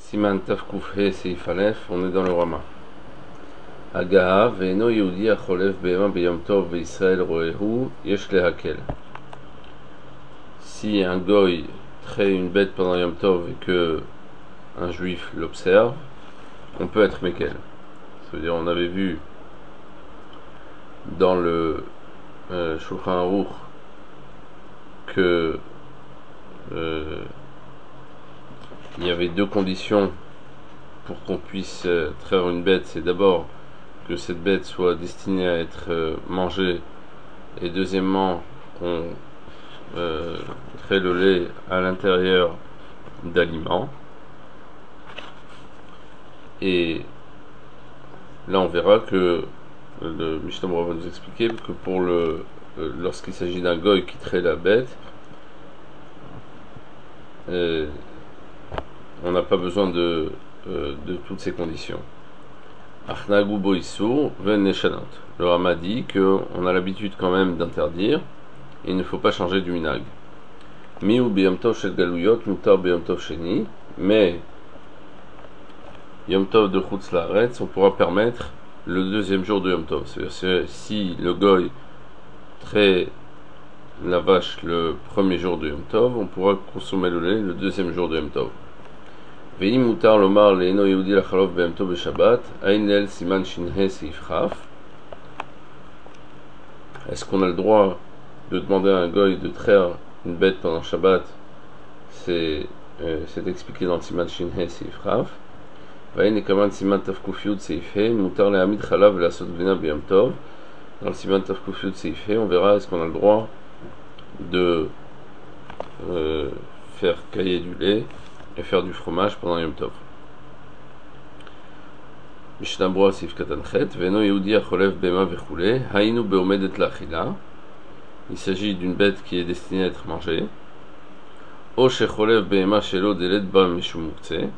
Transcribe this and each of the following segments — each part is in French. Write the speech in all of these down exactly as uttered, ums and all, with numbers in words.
Siman Tafkoufhe Seif Aleph, on est dans le Rama. Agaha ve'eno Yehudi acholev be'ema b'yom tov ve'Israël roehu yesh lehakel. Si un goy traite une bête pendant Yom Tov et que un juif l'observe, on peut être mekel. C'est-à-dire, on avait vu dans le euh, Shulchan Aruch que euh, il y avait deux conditions pour qu'on puisse euh, traire une bête. C'est d'abord que cette bête soit destinée à être euh, mangée, et deuxièmement qu'on euh, traite le lait à l'intérieur d'aliments. Et là on verra que le Mishnah va nous expliquer que pour le euh, lorsqu'il s'agit d'un goy qui traite la bête, euh, on n'a pas besoin de, euh, de toutes ces conditions. Achnagu boisou ven neshanot. Le Rama dit qu'on a l'habitude quand même d'interdire et il ne faut pas changer du minag. Miu b'yom tov shel galuyot mutar b'yom tov sheni, mais Yom Tov de Chutz Laaretz, on pourra permettre le deuxième jour de Yom Tov. C'est-à-dire si le goy traite la vache le premier jour de Yom Tov, on pourra consommer le lait le deuxième jour de Yom Tov. Ve'im mutar lomar le'eno Yehudi lachalov be'yom tov be'Shabbat, ain lel siman shinhe seif chaf. Est-ce qu'on a le droit de demander à un goy de traire une bête pendant Shabbat? C'est euh, expliqué dans le siman shinhe seif chaf. Dans le siman tafkufiyud seifhe, mutar le'amid chalav ve'lasot gvina be'yom tov. Dans le siman tafkufiyud seifhe, on verra est-ce qu'on a le droit de euh, faire cailler du lait et faire du fromage pendant Yom Tov. Mishnah Brura Seif Katan Chet, ve'eno Yehudi acholev be'ema ve'chule, hainu be'omedet la'achila. Il s'agit d'une bête qui est destinée à être mangée. O shecholev be'ema shelo delet ba mishum muktzeh,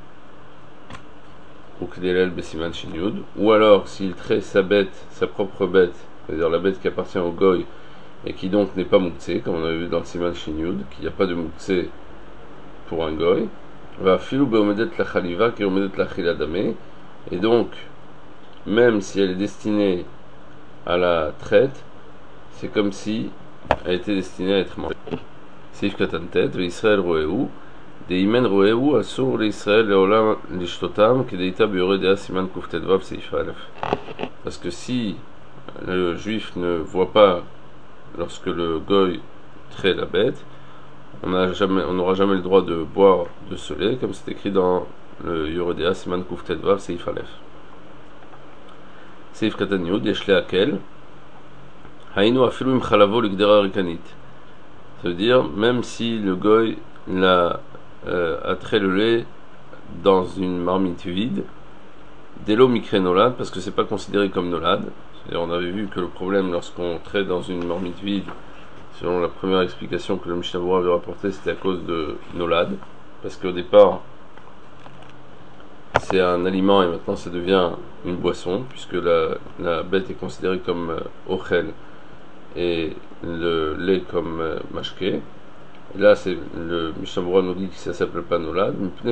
ou k'delel be'siman shin yud. Ou alors, s'il traite sa bête, sa propre bête, c'est-à-dire la bête qui appartient au goy, et qui donc n'est pas muktzeh, comme on avait vu dans le siman shin yud, qu'il n'y a pas de muktzeh pour un goy, va filou beomedet la chaliva qui omedet la chiladame, et donc même si elle est destinée à la traite, c'est comme si elle était destinée à être mangée. Seif katantet ve Israël roehu de imen roehu asur le Israël leolam lishtotam kedeita beoredea siman kuftet vav seif alef. Parce que si le juif ne voit pas lorsque le goy traite la bête, on n'aura jamais, jamais le droit de boire de ce lait, comme c'est écrit dans le Yoredea Siman Kuftet Vav Seif Aleph. Seif Katan Yud Yesh Lehakel Hainu afilu im chalavo l'igdera rikanit. Ça veut dire, même si le goy l'a euh, a trait le lait dans une marmite vide, delo mikre nolad, parce que c'est pas considéré comme nolad. C'est-à-dire, on avait vu que le problème lorsqu'on traite dans une marmite vide, selon la première explication que le Mishnah Brura avait rapportée, c'était à cause de nolad, parce qu'au départ c'est un aliment et maintenant ça devient une boisson, puisque la, la bête est considérée comme euh, ochel et le lait comme euh, mashke. Et là c'est le Mishnah Brura nous dit que ça s'appelle pas nolad,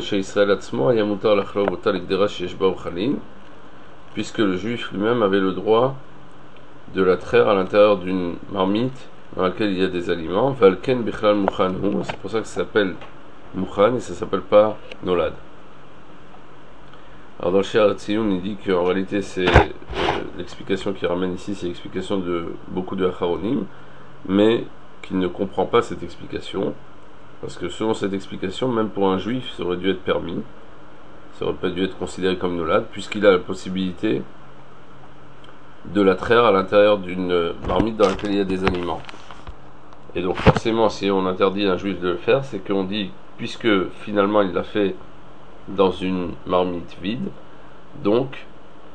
puisque le juif lui-même avait le droit de la traire à l'intérieur d'une marmite dans laquelle il y a des aliments. Valken bichlal mukhanhu, c'est pour ça que ça s'appelle mukhan et ça s'appelle pas nolad. Alors dans le Shir Hatziyun, il dit qu'en réalité c'est euh, l'explication qu'il ramène ici, c'est l'explication de beaucoup de Acharonim, mais qu'il ne comprend pas cette explication, parce que selon cette explication, même pour un juif, ça aurait dû être permis, ça aurait pas dû être considéré comme nolad, puisqu'il a la possibilité de la traire à l'intérieur d'une marmite dans laquelle il y a des aliments. Et donc forcément, si on interdit à un juif de le faire, c'est qu'on dit, puisque finalement il l'a fait dans une marmite vide, donc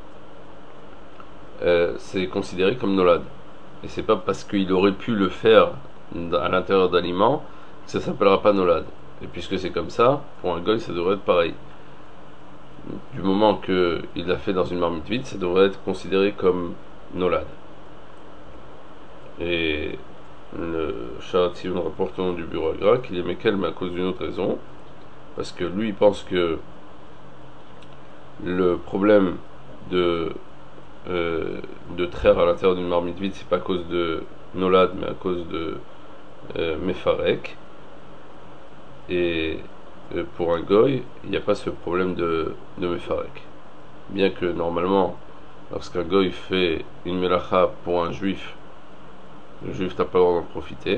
euh, c'est considéré comme nolad. Et c'est pas parce qu'il aurait pu le faire à l'intérieur d'aliments que ça s'appellera pas nolad. Et puisque c'est comme ça, pour un goy ça devrait être pareil. Du moment qu'il l'a fait dans une marmite vide, ça devrait être considéré comme nolad. Et le Sha'at Tziyun rapporte au nom du bureau Agra qu'il est mekel, mais à cause d'une autre raison, parce que lui il pense que le problème de, euh, de traire à l'intérieur d'une marmite vide, c'est pas à cause de Nolad, mais à cause de euh, Mefarek. Et euh, pour un goy, il n'y a pas ce problème de, de Mefarek. Bien que normalement, lorsqu'un goy fait une melacha pour un juif, le juif n'a pas le droit d'en profiter.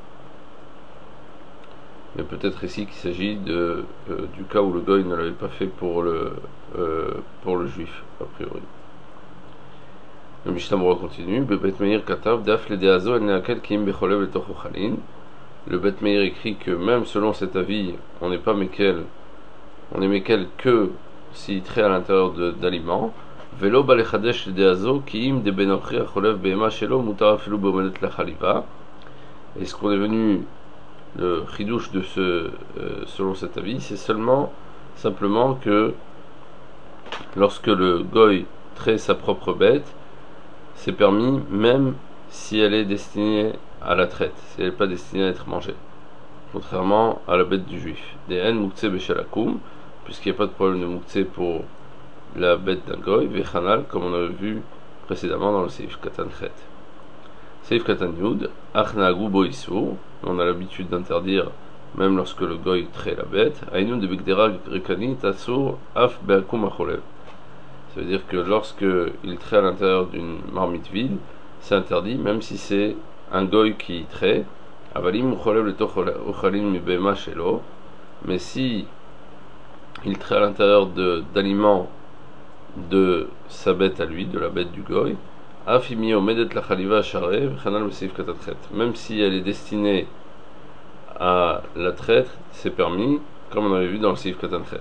Mais peut-être ici qu'il s'agit de, euh, du cas où le goy ne l'avait pas fait pour le, euh, pour le juif, a priori. Le Mishnah Berurah continue. Bet Meir katav daf le deazo el neakel kiim becholev le toch ochalin. Le Bet Meir écrit que même selon cet avis, on n'est pas mekel, on est mekel que s'il trait à l'intérieur d'aliments. Velo balechadesh le deazo kiim de benochri acholev beema shelo mutar afilu beomedet la chaliva. Et ce qu'on est venu le chidouche de ce, euh, selon cet avis, c'est seulement, simplement que lorsque le goy traite sa propre bête, c'est permis même si elle est destinée à la traite, si elle n'est pas destinée à être mangée. Contrairement à la bête du juif. Des en mouktsé beshalakoum, puisqu'il n'y a pas de problème de mouktsé pour la bête d'un goy, vechanal, comme on avait vu précédemment dans le Seif Katan Chet. Seif Katan Yud, Achnagou Boisou, on a l'habitude d'interdire, même lorsque le goy traite la bête, Aïnou de Bigdera Rekani Tassur Af Beakum Acholev. Ça veut dire que lorsque il traite à l'intérieur d'une marmite vide, c'est interdit, même si c'est un goy qui traite, Avalim Ucholev le Tochalim Mibema Shelo, mais si il traite à l'intérieur d'aliments de sa bête à lui, de la bête du goy, Afimi Omedet la Chaliva Sharev, Chanal Seif Katatret. Même si elle est destinée à la traite, c'est permis, comme on avait vu dans le Seif Katatret.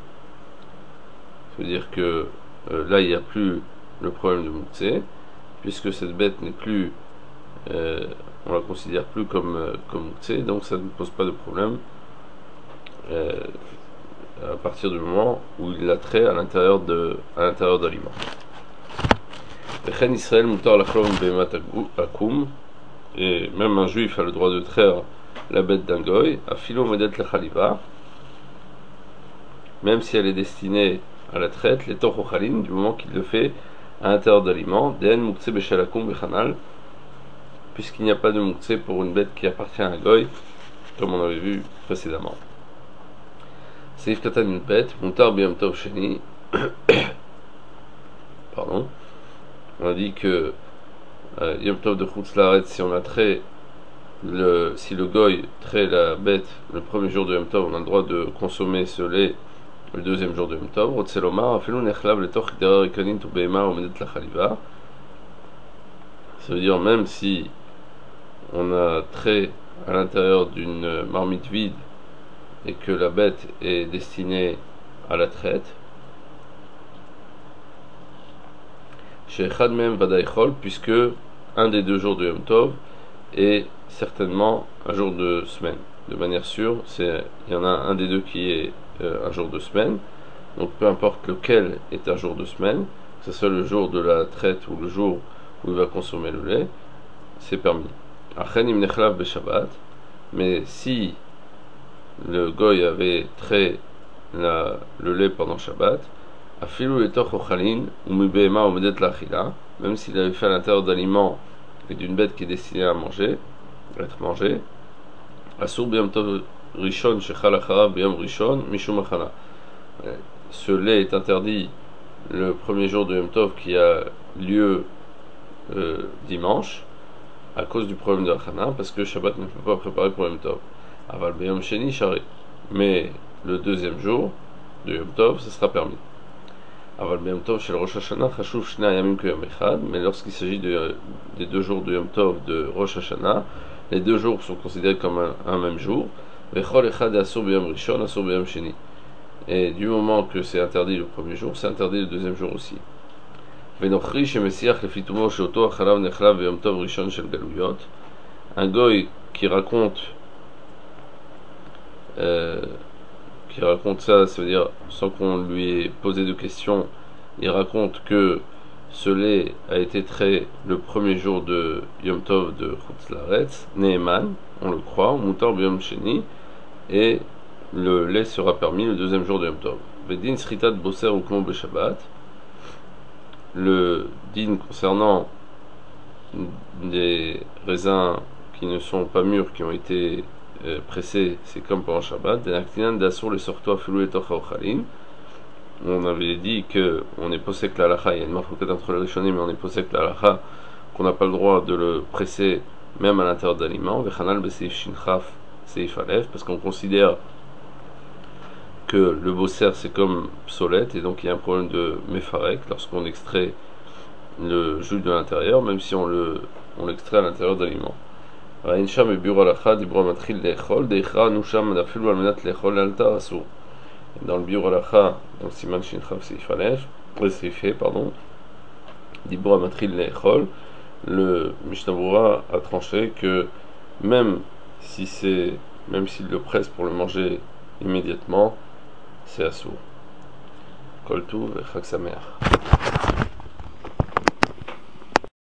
Ça veut dire que euh, là, il n'y a plus le problème de Mouktsé, puisque cette bête n'est plus, euh, on la considère plus comme, euh, comme Mouktsé, donc ça ne pose pas de problème euh, à partir du moment où il la traite à l'intérieur de, à l'intérieur d'aliments. Et même un juif a le droit de traire la bête d'un goy, à philo medet la chaliva, même si elle est destinée à la traite, les torochalin, du moment qu'il le fait à l'intérieur d'aliments, den mouktsé beshalakum bechanal, puisqu'il n'y a pas de mouktsé pour une bête qui appartient à un goy, comme on avait vu précédemment. Seif katan une bête, mutar biyom tov sheni, pardon. On a dit que euh, Yom Tov de Chutz Laaretz, si on a trait le, si le goy traite la bête le premier jour de Yom Tov, on a le droit de consommer ce lait le deuxième jour de Yom Tov. Rotzelomar, afelu nechlav letoch derer rekanin tu beema omedet la chaliva. Ça veut dire même si on a trait à l'intérieur d'une marmite vide et que la bête est destinée à la traite, chez Echad Mem Vadaïchol, puisque un des deux jours de Yom Tov est certainement un jour de semaine. De manière sûre, c'est, il y en a un des deux qui est euh, un jour de semaine. Donc peu importe lequel est un jour de semaine, que ce soit le jour de la traite ou le jour où il va consommer le lait, c'est permis. Achen im nechlav beshabbat, mais si le goy avait trait la, le lait pendant Shabbat, Afilu letoch ochalin ou mibema omedet l'achila, même s'il avait fait à l'intérieur d'aliments et d'une bête qui est destinée à manger, à être mangée, asur biyom tov rishon shechal acharav biyom rishon mishum achana. Ce lait est interdit le premier jour de Yom Tov qui a lieu euh, dimanche à cause du problème de achana, parce que Shabbat ne peut pas préparer pour Yom Tov. Aval biyom sheni shari, mais le deuxième jour de Yom Tov, ce sera permis. Mais lorsqu'il s'agit de, des deux jours de Yom Tov de Rosh Hashanah, les deux jours sont considérés comme un, un même jour. Et du moment que c'est interdit le premier jour, c'est interdit le deuxième jour aussi. Un goy qui raconte euh, qui raconte ça, ça veut dire sans qu'on lui ait posé de questions, il raconte que ce lait a été trait le premier jour de Yom Tov de Chutz Laaretz, Neeman, on le croit, Mutar B'Yom Sheni, et le lait sera permis le deuxième jour de Yom Tov. Vedin sritat bosser ou kmo beshabbat. Le din concernant des raisins qui ne sont pas mûrs, qui ont été euh, pressés, c'est comme pendant Shabbat. On avait dit que on est posé que l'alacha, il y a une marque entre les rishonim, mais on est posé que l'alacha, qu'on n'a pas le droit de le presser même à l'intérieur d'aliments. Parce qu'on considère que le bosser c'est comme psolète, et donc il y a un problème de mefarek lorsqu'on extrait le jus de l'intérieur, même si on le on l'extrait à l'intérieur d'aliments. Dans le biur halacha, dans siman shinchav seif alef, seifé, pardon, dibro amatril lechol, le Mishnah Berurah a tranché que même si c'est, même s'il le presse pour le manger immédiatement, c'est assourd. Kol tuv et Chag Sameach.